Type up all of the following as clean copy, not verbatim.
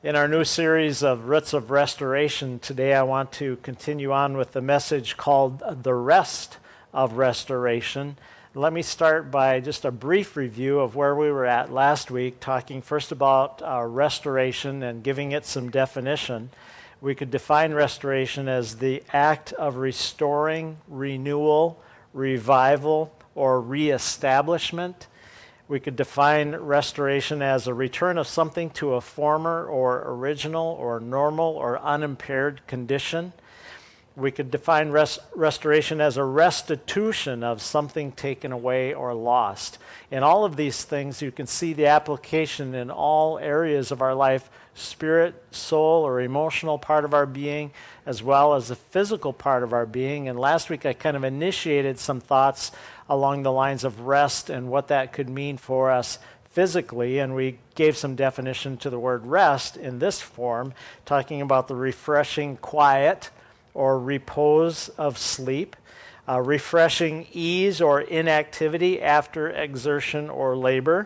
In our new series of Roots of Restoration, today I want to continue on with the message called The Rest of Restoration. Let me start by just a brief review of where we were at last week, talking first about restoration and giving it some definition. We could define restoration as the act of restoring, renewal, revival, or reestablishment. We could define restoration as a return of something to a former or original or normal or unimpaired condition. We could define restoration as a restitution of something taken away or lost. In all of these things, you can see the application in all areas of our life, spirit, soul, or emotional part of our being, as well as the physical part of our being. And last week, I kind of initiated some thoughts along the lines of rest and what that could mean for us physically, and we gave some definition to the word rest in this form, talking about the refreshing quiet or repose of sleep, refreshing ease or inactivity after exertion or labor,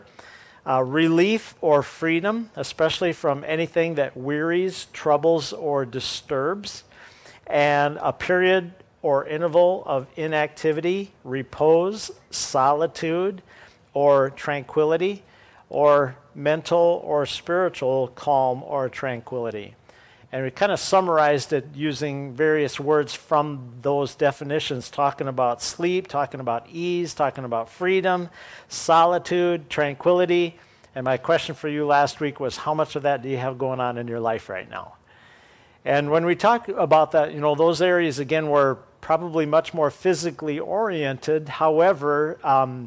relief or freedom, especially from anything that wearies, troubles, or disturbs, and a period or interval of inactivity, repose, solitude, or tranquility, or mental or spiritual calm or tranquility. And we kind of summarized it using various words from those definitions, talking about sleep, talking about ease, talking about freedom, solitude, tranquility. And my question for you last week was, how much of that do you have going on in your life right now? And when we talk about that, those areas, again, were probably much more physically oriented. However,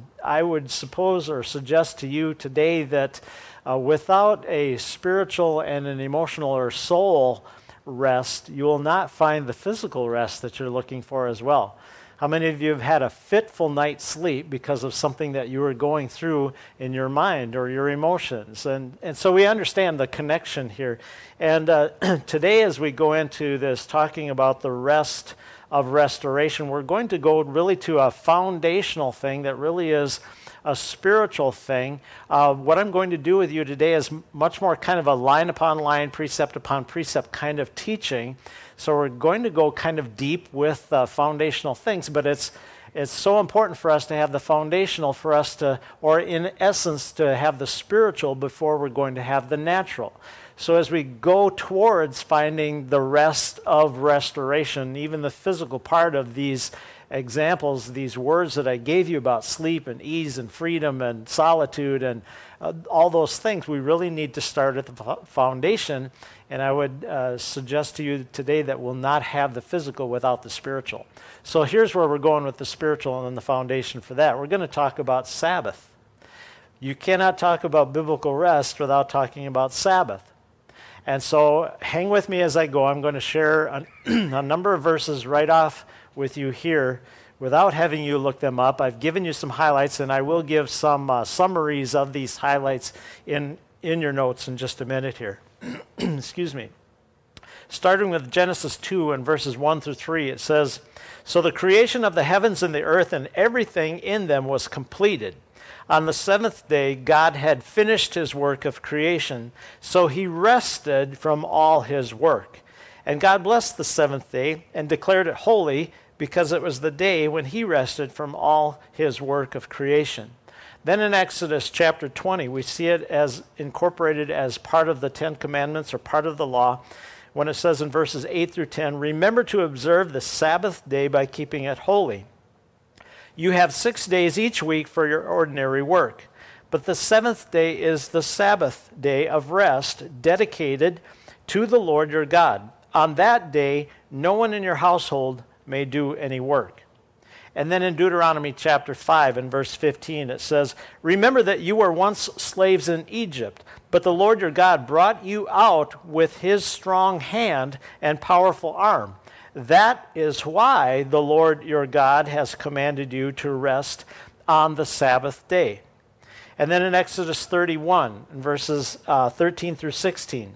I would suppose or suggest to you today that without a spiritual and an emotional or soul rest, you will not find the physical rest that you're looking for as well. How many of you have had a fitful night's sleep because of something that you were going through in your mind or your emotions? And so we understand the connection here. And today, as we go into this, talking about the rest of restoration, we're going to go really to a foundational thing that really is a spiritual thing. What I'm going to do with you today is much more kind of a line upon line, precept upon precept kind of teaching. So we're going to go kind of deep with foundational things, but it's so important for us to have the foundational for us to, or in essence, to have the spiritual before we're going to have the natural. So as we go towards finding the rest of restoration, even the physical part of these examples, these words that I gave you about sleep and ease and freedom and solitude and all those things, we really need to start at the foundation. And I would suggest to you today that we'll not have the physical without the spiritual. So here's where we're going with the spiritual and then the foundation for that. We're going to talk about Sabbath. You cannot talk about biblical rest without talking about Sabbath. And so hang with me as I go. I'm going to share a number of verses right off with you here without having you look them up. I've given you some highlights, and I will give some summaries of these highlights in your notes in just a minute here. Excuse me. Starting with Genesis 2 and verses 1 through 3, it says, "So the creation of the heavens and the earth and everything in them was completed. On the seventh day, God had finished his work of creation, so he rested from all his work. And God blessed the seventh day and declared it holy, because it was the day when he rested from all his work of creation." Then in Exodus chapter 20, we see it as incorporated as part of the Ten Commandments or part of the law, when it says in verses 8 through 10, "Remember to observe the Sabbath day by keeping it holy. You have 6 days each week for your ordinary work, but the seventh day is the Sabbath day of rest, dedicated to the Lord your God. On that day, no one in your household may do any work." And then in Deuteronomy chapter 5 and verse 15, it says, "Remember that you were once slaves in Egypt, but the Lord your God brought you out with his strong hand and powerful arm. That is why the Lord your God has commanded you to rest on the Sabbath day." And then in Exodus 31, in verses 13 through 16,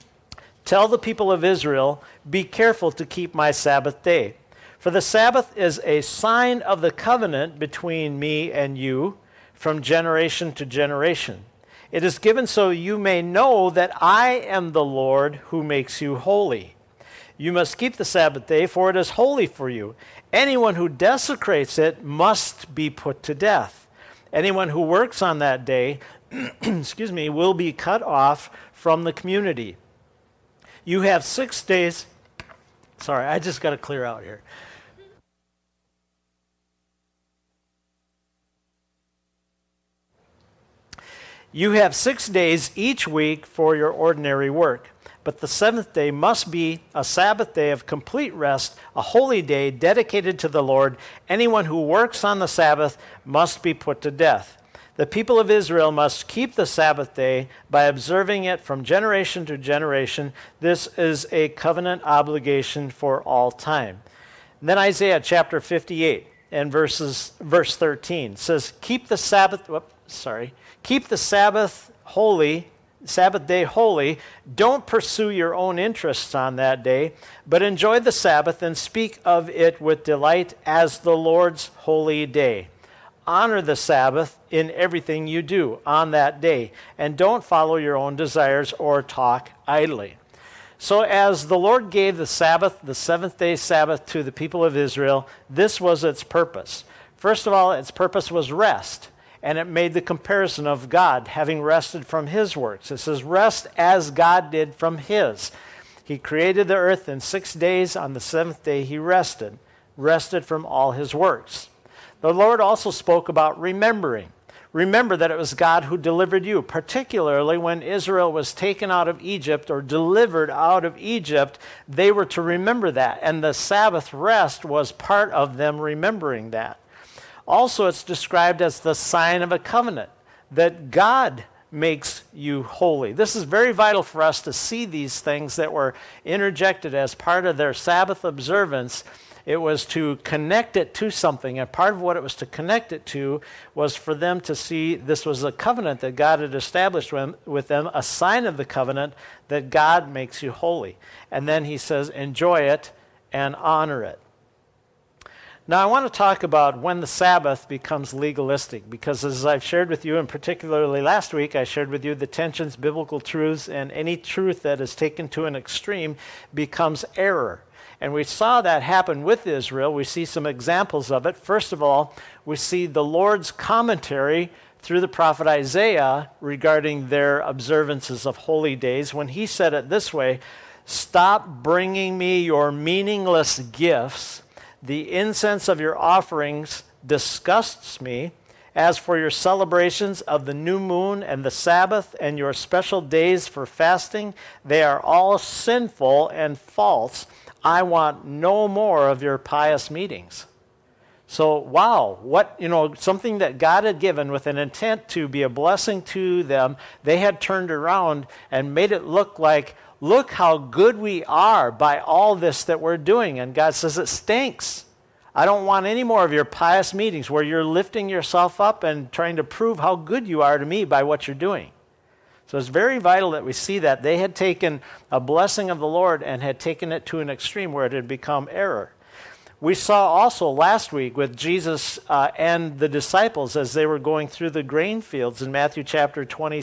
"Tell the people of Israel, be careful to keep my Sabbath day. For the Sabbath is a sign of the covenant between me and you from generation to generation. It is given so you may know that I am the Lord who makes you holy. You must keep the Sabbath day, for it is holy for you. Anyone who desecrates it must be put to death. Anyone who works on that day, will be cut off from the community. You have 6 days. Sorry, I just got to clear out here. You have 6 days each week for your ordinary work, but the 7th day must be a Sabbath day of complete rest, a holy day dedicated to the Lord. Anyone who works on the Sabbath must be put to death. The people of Israel must keep the Sabbath day by observing it from generation to generation. This is a covenant obligation for all time. And then Isaiah chapter 58 and verse 13 says, Keep the Sabbath holy, Sabbath day holy. Don't pursue your own interests on that day, but enjoy the Sabbath and speak of it with delight as the Lord's holy day. Honor the Sabbath in everything you do on that day, and don't follow your own desires or talk idly. So as the Lord gave the Sabbath, the 7th-day Sabbath, to the people of Israel, this was its purpose. First of all, its purpose was rest, and it made the comparison of God having rested from his works. It says, rest as God did from his. He created the earth in 6 days. On the 7th day he rested from all his works. The Lord also spoke about remembering. Remember that it was God who delivered you, particularly when Israel was taken out of Egypt or delivered out of Egypt. They were to remember that, and the Sabbath rest was part of them remembering that. Also, it's described as the sign of a covenant, that God makes you holy. This is very vital for us to see these things that were interjected as part of their Sabbath observance. It was to connect it to something, and part of what it was to connect it to was for them to see this was a covenant that God had established with them, a sign of the covenant that God makes you holy. And then he says, enjoy it and honor it. Now, I want to talk about when the Sabbath becomes legalistic, because as I've shared with you, and particularly last week, I shared with you the tensions, biblical truths, and any truth that is taken to an extreme becomes error. And we saw that happen with Israel. We see some examples of it. First of all, we see the Lord's commentary through the prophet Isaiah regarding their observances of holy days, when he said it this way, stop bringing me your meaningless gifts. The incense of your offerings disgusts me. As for your celebrations of the new moon and the Sabbath and your special days for fasting, they are all sinful and false. I want no more of your pious meetings. So, wow, something that God had given with an intent to be a blessing to them, they had turned around and made it look like, look how good we are by all this that we're doing. And God says, it stinks. I don't want any more of your pious meetings where you're lifting yourself up and trying to prove how good you are to me by what you're doing. So it's very vital that we see that. They had taken a blessing of the Lord and had taken it to an extreme where it had become error. We saw also last week with Jesus and the disciples as they were going through the grain fields in Matthew chapter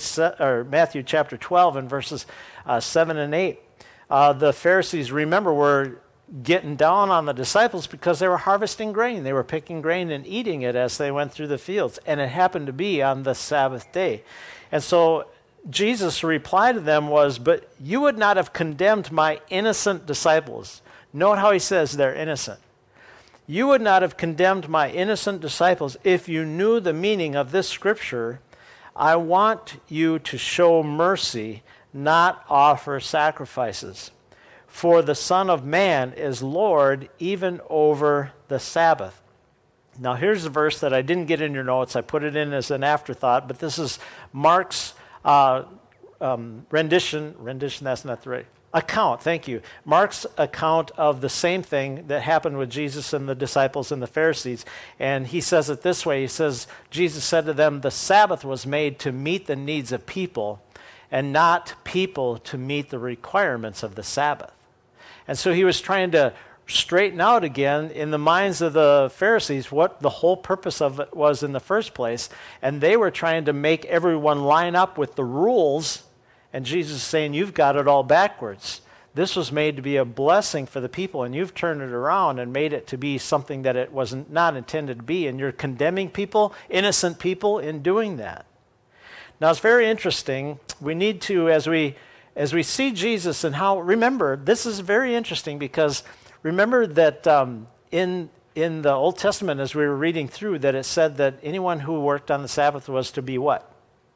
12 and verses 7 and 8. The Pharisees, remember, were getting down on the disciples because they were harvesting grain. They were picking grain and eating it as they went through the fields. And it happened to be on the Sabbath day. And so Jesus' reply to them was, but you would not have condemned my innocent disciples. Note how he says they're innocent. You would not have condemned my innocent disciples if you knew the meaning of this scripture. I want you to show mercy, not offer sacrifices. For the Son of Man is Lord even over the Sabbath. Now here's a verse that I didn't get in your notes. I put it in as an afterthought, but this is Mark's rendition, that's not the right, account, thank you. Mark's account of the same thing that happened with Jesus and the disciples and the Pharisees. And he says it this way, he says, Jesus said to them, the Sabbath was made to meet the needs of people and not people to meet the requirements of the Sabbath. And so he was trying to straighten out again in the minds of the Pharisees what the whole purpose of it was in the first place. And they were trying to make everyone line up with the rules. And Jesus is saying, you've got it all backwards. This was made to be a blessing for the people, and you've turned it around and made it to be something that it was not intended to be. And you're condemning people, innocent people, in doing that. Now, it's very interesting. We need to, as we see Jesus and how, remember, this is very interesting because remember that in the Old Testament, as we were reading through, that it said that anyone who worked on the Sabbath was to be what?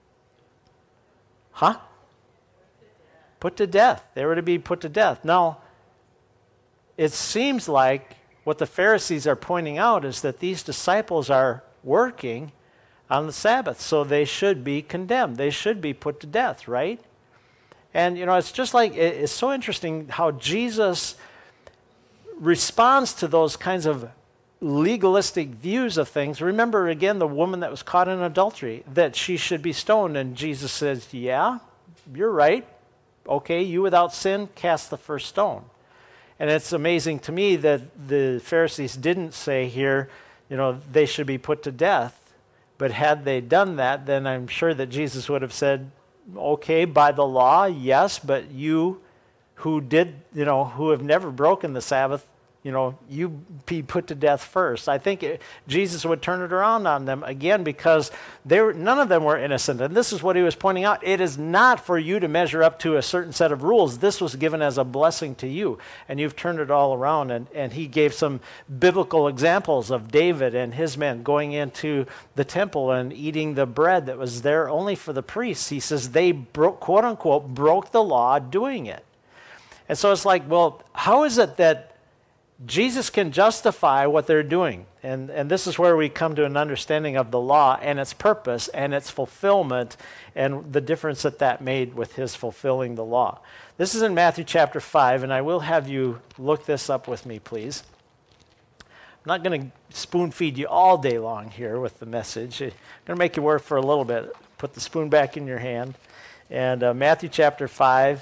Huh? Put to death. They were to be put to death. Now, it seems like what the Pharisees are pointing out is that these disciples are working on the Sabbath, so they should be condemned. They should be put to death, right? And, it's just like, it's so interesting how Jesus responds to those kinds of legalistic views of things. Remember, again, the woman that was caught in adultery, that she should be stoned, and Jesus says, yeah, you're right. Okay, you without sin, cast the first stone. And it's amazing to me that the Pharisees didn't say here, they should be put to death. But had they done that, then I'm sure that Jesus would have said, okay, by the law, yes, but you who who have never broken the Sabbath, you be put to death first. I think Jesus would turn it around on them again because none of them were innocent. And this is what he was pointing out. It is not for you to measure up to a certain set of rules. This was given as a blessing to you. And you've turned it all around. And he gave some biblical examples of David and his men going into the temple and eating the bread that was there only for the priests. He says they quote unquote, broke the law doing it. And so it's like, well, how is it that Jesus can justify what they're doing? And this is where we come to an understanding of the law and its purpose and its fulfillment and the difference that made with his fulfilling the law. This is in Matthew chapter 5, and I will have you look this up with me, please. I'm not going to spoon feed you all day long here with the message. I'm going to make you work for a little bit. Put the spoon back in your hand. And Matthew chapter 5.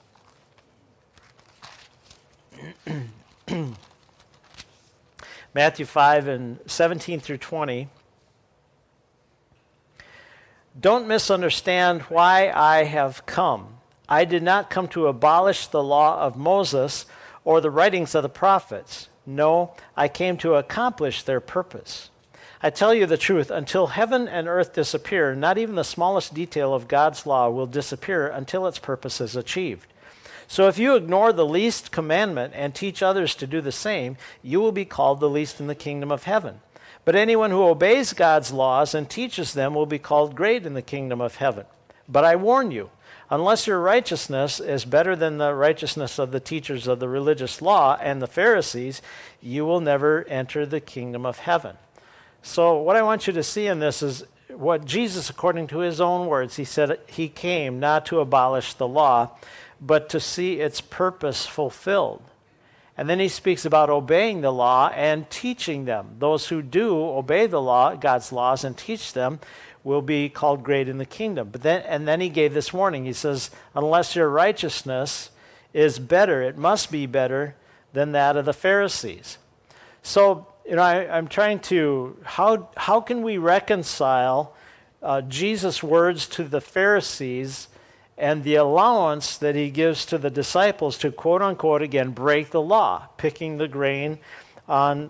Matthew 5 and 17 through 20. Don't misunderstand why I have come. I did not come to abolish the law of Moses or the writings of the prophets. No, I came to accomplish their purpose. I tell you the truth, until heaven and earth disappear, not even the smallest detail of God's law will disappear until its purpose is achieved. So if you ignore the least commandment and teach others to do the same, you will be called the least in the kingdom of heaven. But anyone who obeys God's laws and teaches them will be called great in the kingdom of heaven. But I warn you, unless your righteousness is better than the righteousness of the teachers of the religious law and the Pharisees, you will never enter the kingdom of heaven. So what I want you to see in this is what Jesus, according to his own words, he said he came not to abolish the law, but to see its purpose fulfilled. And then he speaks about obeying the law and teaching them. Those who do obey the law, God's laws, and teach them will be called great in the kingdom. But then he gave this warning. He says, unless your righteousness is better, it must be better than that of the Pharisees. So, I'm trying to, how can we reconcile Jesus' words to the Pharisees and the allowance that he gives to the disciples to, quote unquote, again, break the law, picking the grain on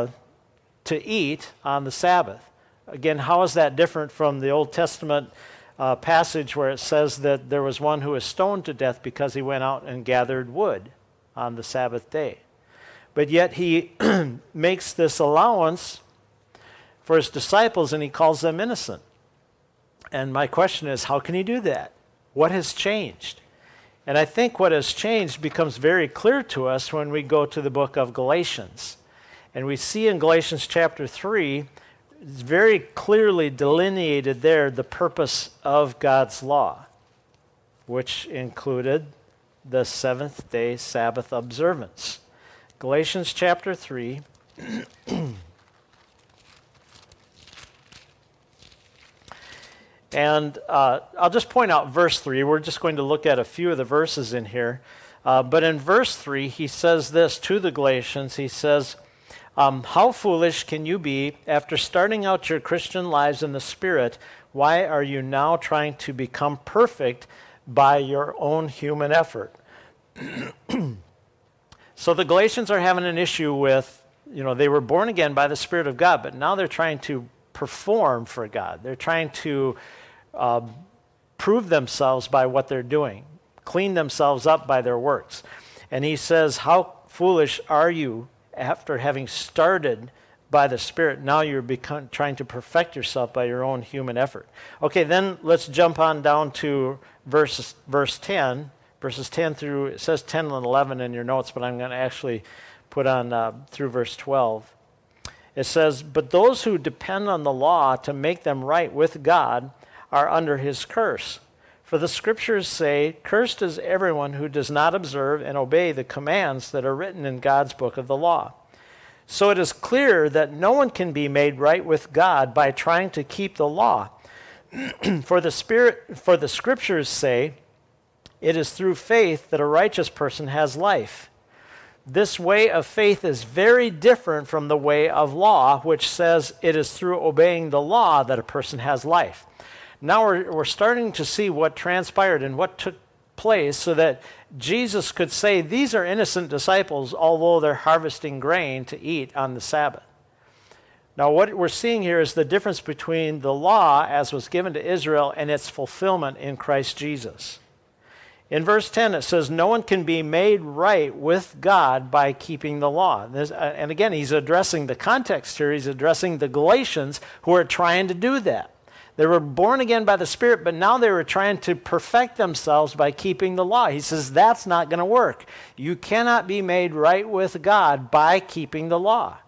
to eat on the Sabbath? Again, how is that different from the Old Testament passage where it says that there was one who was stoned to death because he went out and gathered wood on the Sabbath day? But yet he makes this allowance for his disciples and he calls them innocent. And my question is, how can he do that? What has changed? And I think what has changed becomes very clear to us when we go to the book of Galatians. And we see in Galatians chapter 3, it's very clearly delineated there the purpose of God's law, which included the seventh-day Sabbath observance. Galatians chapter 3. And I'll just point out verse 3. We're just going to look at a few of the verses in here. But in verse 3, he says this to the Galatians. He says, how foolish can you be after starting out your Christian lives in the Spirit? Why are you now trying to become perfect by your own human effort? So the Galatians are having an issue with, they were born again by the Spirit of God, but now they're trying to perform for God. They're trying to prove themselves by what they're doing, clean themselves up by their works. And he says, how foolish are you after having started by the Spirit? Now you're trying to perfect yourself by your own human effort. Okay, then let's jump on down to verse 10. Verses 10 through, it says 10 and 11 in your notes, but I'm going to actually put on through verse 12. It says, but those who depend on the law to make them right with God are under his curse. For the scriptures say, cursed is everyone who does not observe and obey the commands that are written in God's book of the law. So it is clear that no one can be made right with God by trying to keep the law. For the scriptures say, it is through faith that a righteous person has life. This way of faith is very different from the way of law, which says it is through obeying the law that a person has life. Now we're starting to see what transpired and what took place so that Jesus could say, these are innocent disciples, although they're harvesting grain to eat on the Sabbath. Now what we're seeing here is the difference between the law as was given to Israel and its fulfillment in Christ Jesus. In verse 10, it says, no one can be made right with God by keeping the law. And again, he's addressing the context here. He's addressing the Galatians who are trying to do that. They were born again by the Spirit, but now they were trying to perfect themselves by keeping the law. He says, that's not going to work. You cannot be made right with God by keeping the law.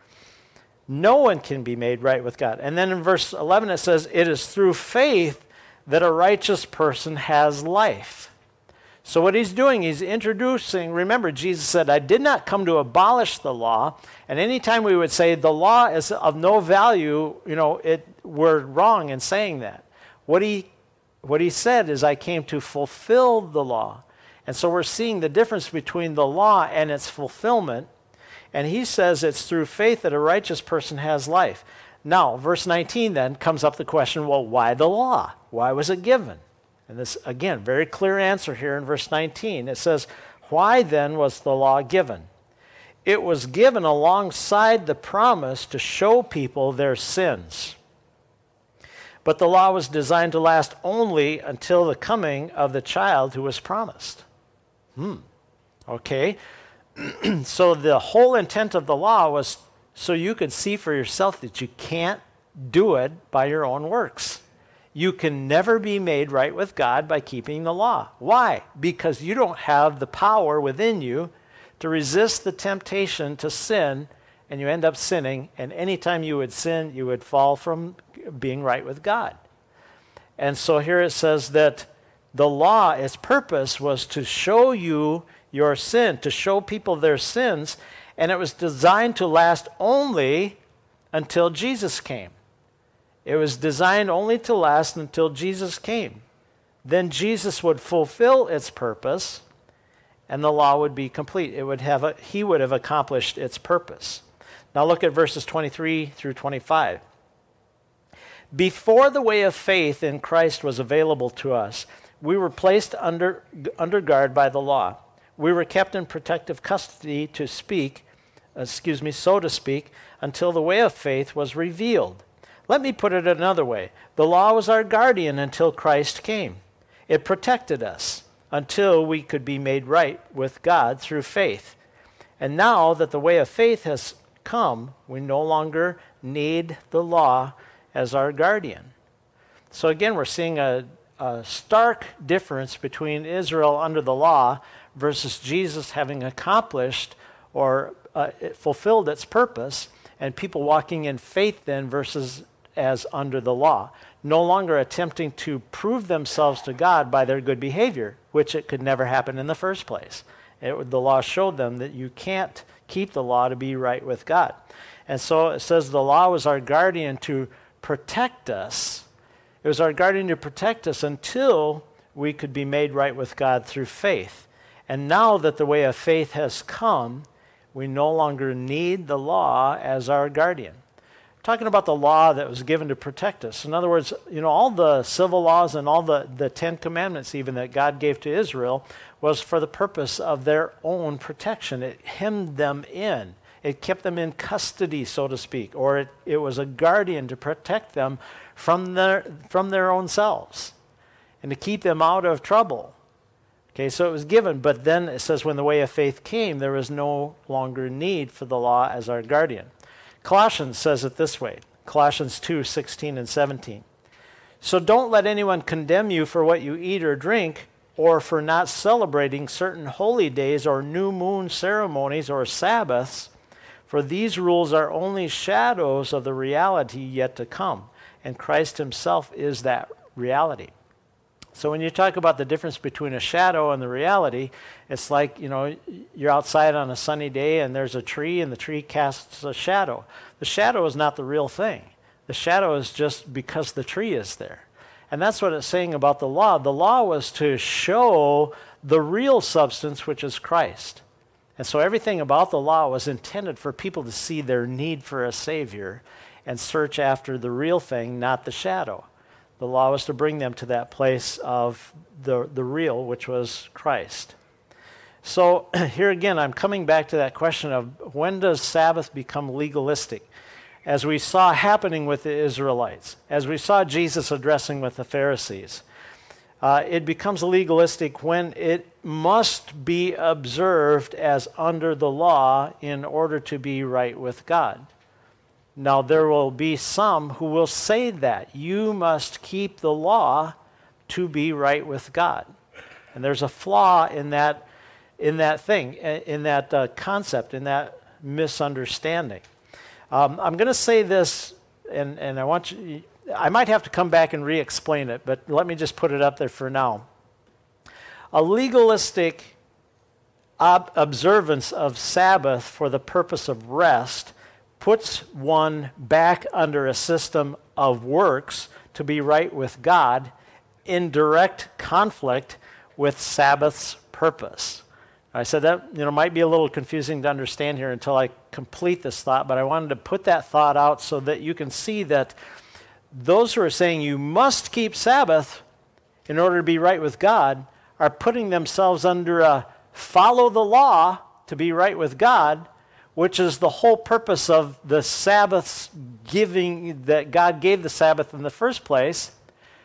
No one can be made right with God. And then in verse 11, it says, it is through faith that a righteous person has life. So what he's doing, he's introducing, remember Jesus said, I did not come to abolish the law. And anytime we would say the law is of no value, we're wrong in saying that. What he said is I came to fulfill the law. And so we're seeing the difference between the law and its fulfillment. And he says it's through faith that a righteous person has life. Now, verse 19 then comes up the question, well, why the law? Why was it given? And this, again, very clear answer here in verse 19. It says, why then was the law given? It was given alongside the promise to show people their sins. But the law was designed to last only until the coming of the child who was promised. Okay. So the whole intent of the law was so you could see for yourself that you can't do it by your own works. You can never be made right with God by keeping the law. Why? Because you don't have the power within you to resist the temptation to sin, and you end up sinning, and anytime you would sin, you would fall from being right with God. And so here it says that the law, its purpose was to show you your sin, to show people their sins, and it was designed to last only until Jesus came. It was designed only to last until Jesus came. Then Jesus would fulfill its purpose, and the law would be complete. He would have accomplished its purpose. Now look at verses 23 through 25. Before the way of faith in Christ was available to us, we were placed under guard by the law. We were kept in protective custody so to speak, until the way of faith was revealed. Let me put it another way. The law was our guardian until Christ came. It protected us until we could be made right with God through faith. And now that the way of faith has come, we no longer need the law as our guardian. So again, we're seeing a stark difference between Israel under the law versus Jesus having accomplished or fulfilled its purpose, and people walking in faith then versus as under the law, no longer attempting to prove themselves to God by their good behavior, which it could never happen in the first place. The law showed them that you can't keep the law to be right with God. And so it says the law was our guardian to protect us. It was our guardian to protect us until we could be made right with God through faith. And now that the way of faith has come, we no longer need the law as our guardian. Talking about the law that was given to protect us. In other words, all the civil laws and all the Ten Commandments even that God gave to Israel was for the purpose of their own protection. It hemmed them in. It kept them in custody, so to speak, or it was a guardian to protect them from their own selves and to keep them out of trouble. Okay, so it was given, but then it says when the way of faith came, there was no longer need for the law as our guardian. Colossians says it this way, Colossians 2:16 and 17. So don't let anyone condemn you for what you eat or drink, or for not celebrating certain holy days or new moon ceremonies or Sabbaths, for these rules are only shadows of the reality yet to come, and Christ himself is that reality. So when you talk about the difference between a shadow and the reality, it's like, you're outside on a sunny day and there's a tree and the tree casts a shadow. The shadow is not the real thing. The shadow is just because the tree is there. And that's what it's saying about the law. The law was to show the real substance, which is Christ. And so everything about the law was intended for people to see their need for a Savior and search after the real thing, not the shadow. The law was to bring them to that place of the real, which was Christ. So here again, I'm coming back to that question of when does Sabbath become legalistic? As we saw happening with the Israelites, as we saw Jesus addressing with the Pharisees, it becomes legalistic when it must be observed as under the law in order to be right with God. Now, there will be some who will say that you must keep the law to be right with God. And there's a flaw in that thing, in that concept, in that misunderstanding. I'm going to say this, and I might have to come back and re-explain it, but let me just put it up there for now. A legalistic observance of Sabbath for the purpose of rest puts one back under a system of works to be right with God in direct conflict with Sabbath's purpose. I said that might be a little confusing to understand here until I complete this thought, but I wanted to put that thought out so that you can see that those who are saying you must keep Sabbath in order to be right with God are putting themselves under a follow the law to be right with God, which is the whole purpose of the Sabbath's giving, that God gave the Sabbath in the first place,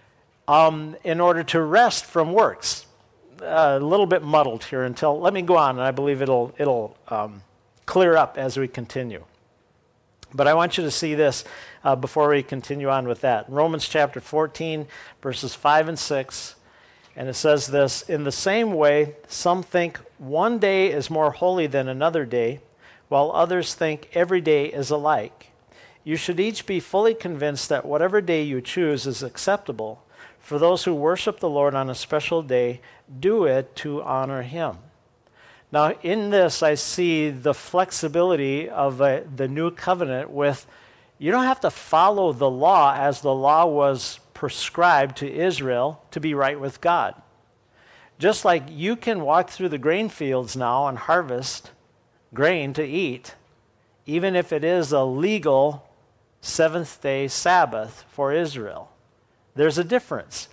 in order to rest from works. A little bit muddled here let me go on, and I believe it'll clear up as we continue. But I want you to see this before we continue on with that. Romans chapter 14, verses 5 and 6, and it says this, in the same way, some think one day is more holy than another day, while others think every day is alike. You should each be fully convinced that whatever day you choose is acceptable. For those who worship the Lord on a special day, do it to honor him. Now, in this, I see the flexibility of the new covenant with, you don't have to follow the law as the law was prescribed to Israel to be right with God. Just like you can walk through the grain fields now and harvest grain to eat, even if it is a legal seventh-day Sabbath for Israel. There's a difference.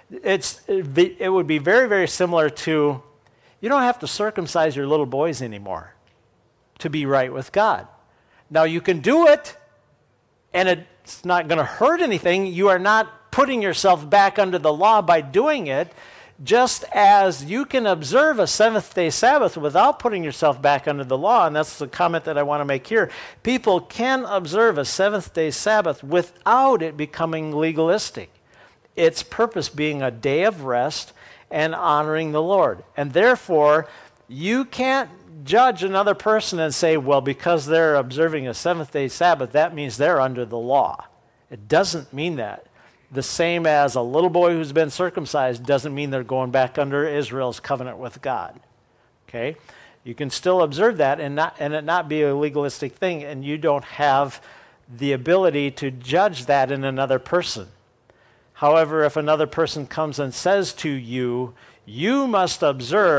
It would be very, very similar to, you don't have to circumcise your little boys anymore to be right with God. Now, you can do it, and it's not going to hurt anything. You are not putting yourself back under the law by doing it, just as you can observe a seventh-day Sabbath without putting yourself back under the law, and that's the comment that I want to make here. People can observe a seventh-day Sabbath without it becoming legalistic. Its purpose being a day of rest and honoring the Lord. And therefore, you can't judge another person and say, well, because they're observing a seventh-day Sabbath, that means they're under the law. It doesn't mean that. The same as a little boy who's been circumcised doesn't mean they're going back under Israel's covenant with God. Okay? You can still observe that and it not be a legalistic thing, and you don't have the ability to judge that in another person. However, if another person comes and says to you, you must observe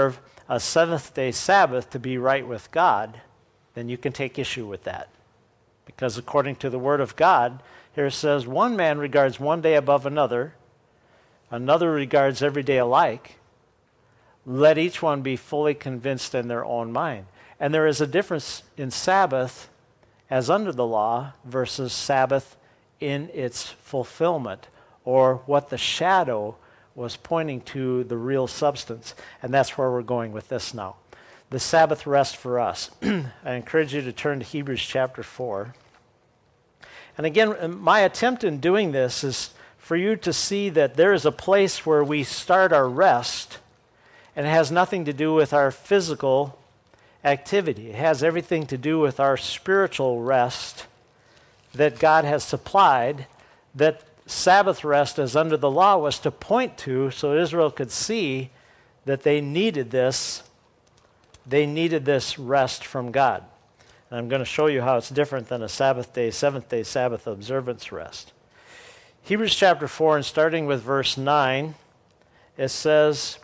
a seventh-day Sabbath to be right with God, then you can take issue with that. Because according to the Word of God, here it says, one man regards one day above another, another regards every day alike. Let each one be fully convinced in their own mind. And there is a difference in Sabbath as under the law versus Sabbath in its fulfillment, or what the shadow was pointing to the real substance. And that's where we're going with this now. The Sabbath rest for us. I encourage you to turn to Hebrews chapter 4. And again, my attempt in doing this is for you to see that there is a place where we start our rest, and it has nothing to do with our physical activity. It has everything to do with our spiritual rest that God has supplied, that Sabbath rest as under the law was to point to, so Israel could see that they needed this. They needed this rest from God. And I'm going to show you how it's different than a Sabbath day, seventh-day Sabbath observance rest. Hebrews chapter 4, and starting with verse 9, it says,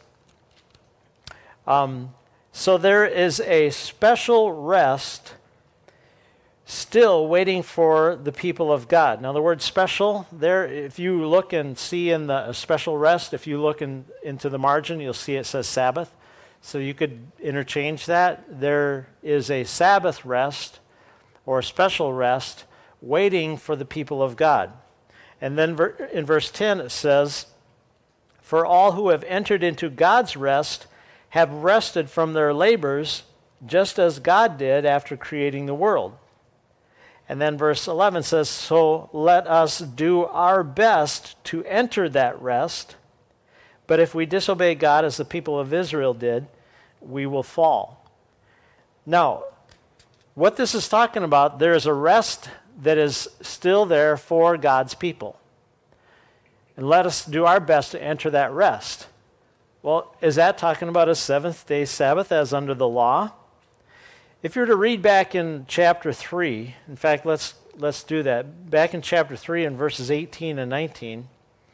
so there is a special rest still waiting for the people of God. Now the word special there, if you look and see in the special rest, if you look into the margin, you'll see it says Sabbath. So you could interchange that. There is a Sabbath rest or a special rest waiting for the people of God. And then in verse 10 it says, for all who have entered into God's rest have rested from their labors just as God did after creating the world. And then verse 11 says, so let us do our best to enter that rest. But if we disobey God as the people of Israel did, we will fall. Now, what this is talking about, there is a rest that is still there for God's people. And let us do our best to enter that rest. Well, is that talking about a seventh-day Sabbath as under the law? If you were to read back in chapter 3, in fact, let's do that. Back in chapter 3 in verses 18 and 19,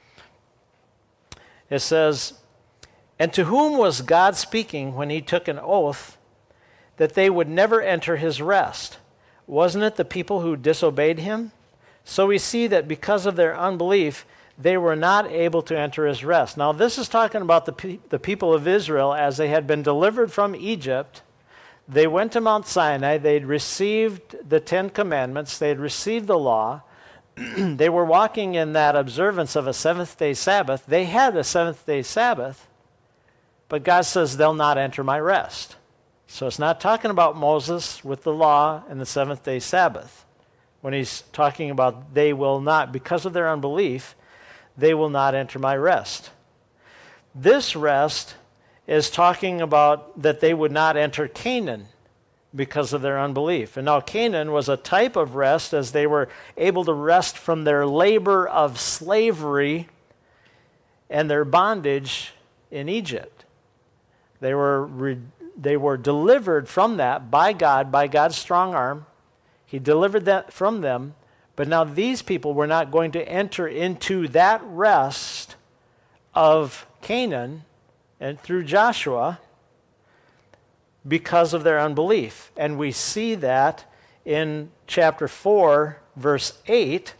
it says, and to whom was God speaking when he took an oath that they would never enter his rest? Wasn't it the people who disobeyed him? So we see that because of their unbelief, they were not able to enter his rest. Now this is talking about the people of Israel as they had been delivered from Egypt. They went to Mount Sinai. They'd received the 10 Commandments. They had received the law. They were walking in that observance of a seventh-day Sabbath. They had a seventh-day Sabbath, but God says they'll not enter my rest. So it's not talking about Moses with the law and the seventh-day Sabbath. When he's talking about they will not, because of their unbelief, they will not enter my rest. This rest is talking about that they would not enter Canaan because of their unbelief. And now Canaan was a type of rest as they were able to rest from their labor of slavery and their bondage in Egypt. They were delivered from that by God, by God's strong arm. He delivered that from them. But now these people were not going to enter into that rest of Canaan and through Joshua because of their unbelief. And we see that in chapter 4, verse 8.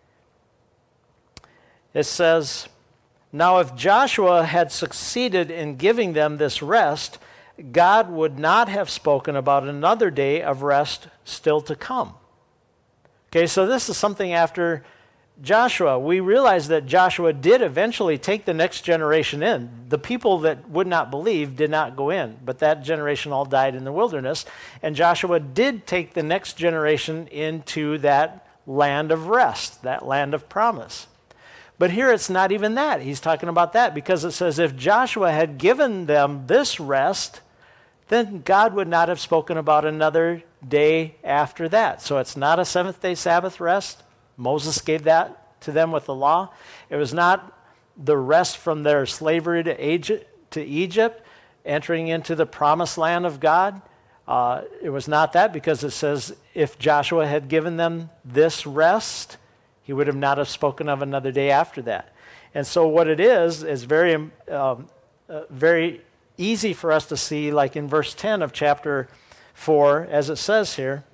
It says, now if Joshua had succeeded in giving them this rest, God would not have spoken about another day of rest still to come. Okay, so this is something after Joshua. We realize that Joshua did eventually take the next generation in. The people that would not believe did not go in, but that generation all died in the wilderness. And Joshua did take the next generation into that land of rest, that land of promise. But here it's not even that. He's talking about that because it says if Joshua had given them this rest, then God would not have spoken about another day after that. So it's not a seventh-day Sabbath rest. Moses gave that to them with the law. It was not the rest from their slavery to Egypt, entering into the promised land of God. It was not that because it says if Joshua had given them this rest, he would have not have spoken of another day after that. And so what it is very easy for us to see, like in verse 10 of chapter 4, as it says here,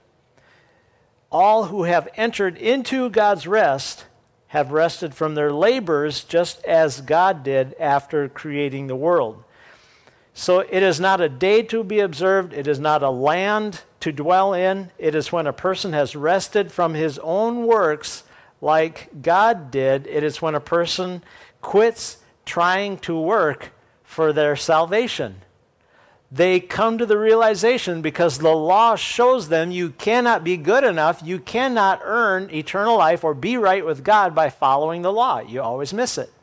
all who have entered into God's rest have rested from their labors just as God did after creating the world. So it is not a day to be observed. It is not a land to dwell in. It is when a person has rested from his own works like God did. It is when a person quits trying to work for their salvation. They come to the realization, because the law shows them you cannot be good enough, you cannot earn eternal life or be right with God by following the law. You always miss it.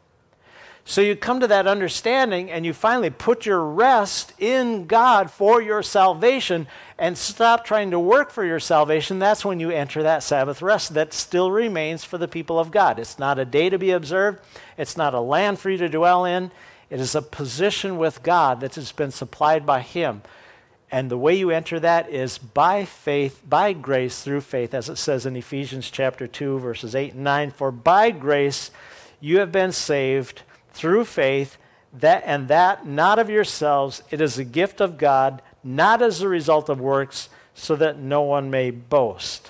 So you come to that understanding and you finally put your rest in God for your salvation and stop trying to work for your salvation. That's when you enter that Sabbath rest that still remains for the people of God. It's not a day to be observed. It's not a land for you to dwell in. It is a position with God that has been supplied by Him. And the way you enter that is by faith, by grace, through faith, as it says in Ephesians chapter 2, verses 8 and 9. For by grace you have been saved through faith, that not of yourselves. It is a gift of God, not as a result of works, so that no one may boast.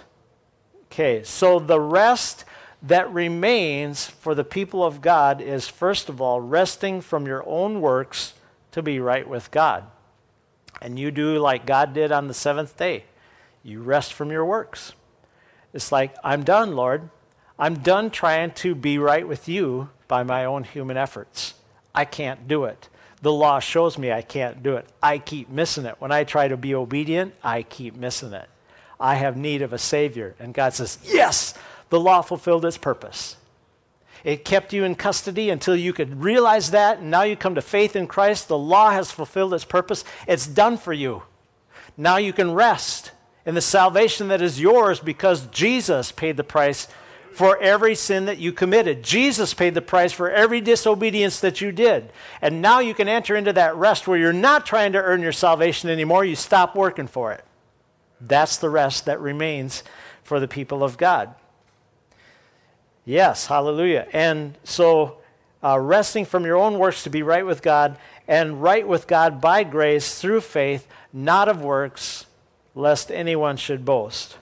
Okay, so the rest that remains for the people of God is, first of all, resting from your own works to be right with God. And you do like God did on the seventh day. You rest from your works. It's like, I'm done, Lord. I'm done trying to be right with you by my own human efforts. I can't do it. The law shows me I can't do it. I keep missing it. When I try to be obedient, I keep missing it. I have need of a Savior. And God says, yes, the law fulfilled its purpose. It kept you in custody until you could realize that, and now you come to faith in Christ. The law has fulfilled its purpose. It's done for you. Now you can rest in the salvation that is yours because Jesus paid the price for every sin that you committed. Jesus paid the price for every disobedience that you did. And now you can enter into that rest where you're not trying to earn your salvation anymore. You stop working for it. That's the rest that remains for the people of God. Yes, hallelujah. And so resting from your own works to be right with God, and right with God by grace through faith, not of works, lest anyone should boast.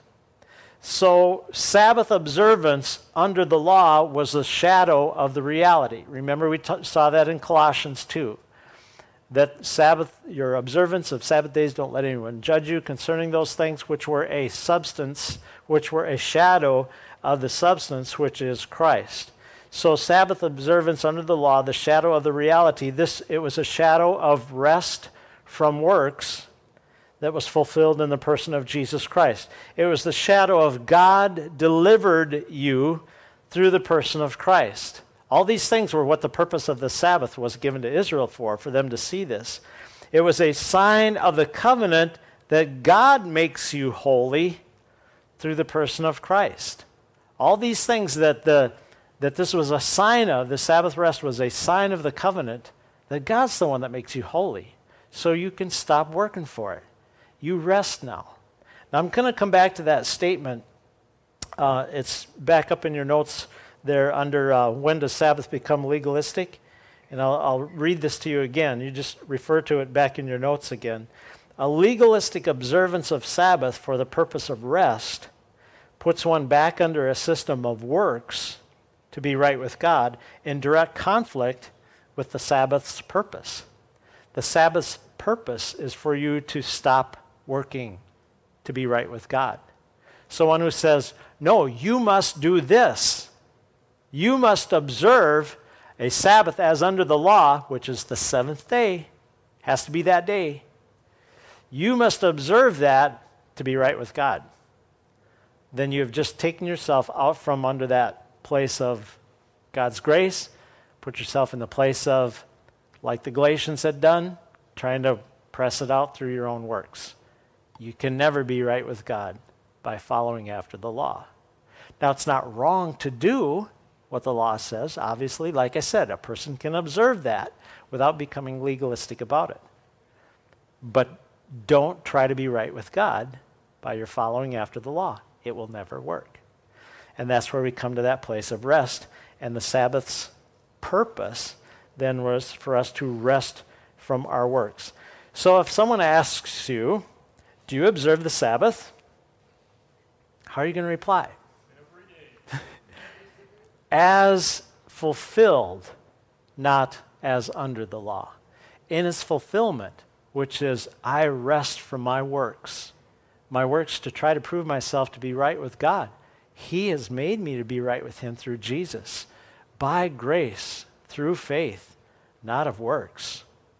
So Sabbath observance under the law was a shadow of the reality. Remember, we saw that in Colossians 2. That Sabbath, your observance of Sabbath days, don't let anyone judge you concerning those things which were a substance, which were a shadow of the substance, which is Christ. So Sabbath observance under the law, the shadow of the reality, it was a shadow of rest from works that was fulfilled in the person of Jesus Christ. It was the shadow of God delivered you through the person of Christ. All these things were what the purpose of the Sabbath was given to Israel for them to see this. It was a sign of the covenant that God makes you holy through the person of Christ. All these things that this was a sign of, the Sabbath rest was a sign of the covenant, that God's the one that makes you holy. So you can stop working for it. You rest now. Now I'm going to come back to that statement. It's back up in your notes there under when does Sabbath become legalistic? And I'll read this to you again. You just refer to it back in your notes again. A legalistic observance of Sabbath for the purpose of rest puts one back under a system of works to be right with God in direct conflict with the Sabbath's purpose. The Sabbath's purpose is for you to stop working to be right with God. So one who says, no, you must do this. You must observe a Sabbath as under the law, which is the seventh day. Has to be that day. You must observe that to be right with God. Then you have just taken yourself out from under that place of God's grace, put yourself in the place of, like the Galatians had done, trying to press it out through your own works. You can never be right with God by following after the law. Now, it's not wrong to do what the law says. Obviously, like I said, a person can observe that without becoming legalistic about it. But don't try to be right with God by your following after the law. It will never work. And that's where we come to that place of rest. And the Sabbath's purpose then was for us to rest from our works. So if someone asks you, do you observe the Sabbath? How are you going to reply? Every day. As fulfilled, not as under the law. In its fulfillment, which is I rest from my works to try to prove myself to be right with God. He has made me to be right with him through Jesus, by grace, through faith, not of works.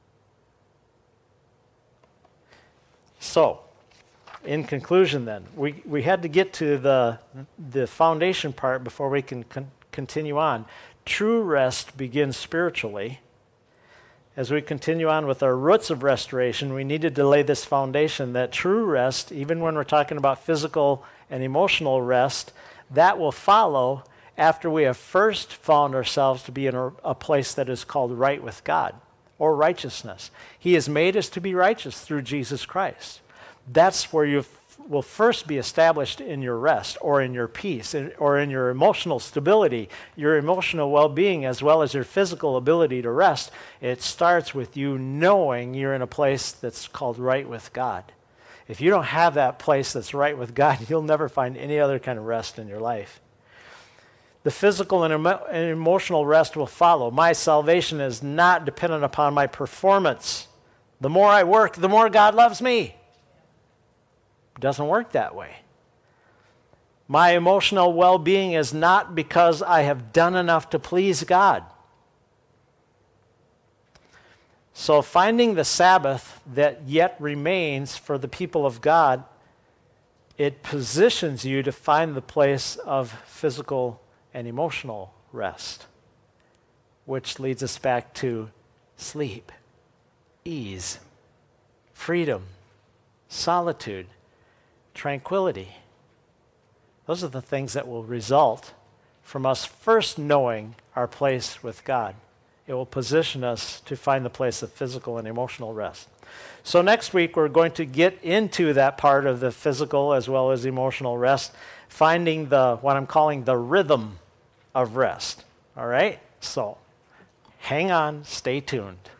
So, in conclusion then, we had to get to the foundation part before we can continue on. True rest begins spiritually. As we continue on with our roots of restoration, we needed to lay this foundation that true rest, even when we're talking about physical and emotional rest, that will follow after we have first found ourselves to be in a place that is called right with God, or righteousness. He has made us to be righteous through Jesus Christ. That's where you will first be established in your rest, or in your peace, or in your emotional stability, your emotional well-being, as well as your physical ability to rest. It starts with you knowing you're in a place that's called right with God. If you don't have that place that's right with God, you'll never find any other kind of rest in your life. The physical and emotional rest will follow. My salvation is not dependent upon my performance. The more I work, the more God loves me. It doesn't work that way. My emotional well-being is not because I have done enough to please God. So finding the Sabbath that yet remains for the people of God, it positions you to find the place of physical and emotional rest, which leads us back to sleep, ease, freedom, solitude, tranquility. Those are the things that will result from us first knowing our place with God. It will position us to find the place of physical and emotional rest. So next week we're going to get into that part of the physical as well as emotional rest, finding what I'm calling the rhythm of rest. All right? So hang on, stay tuned.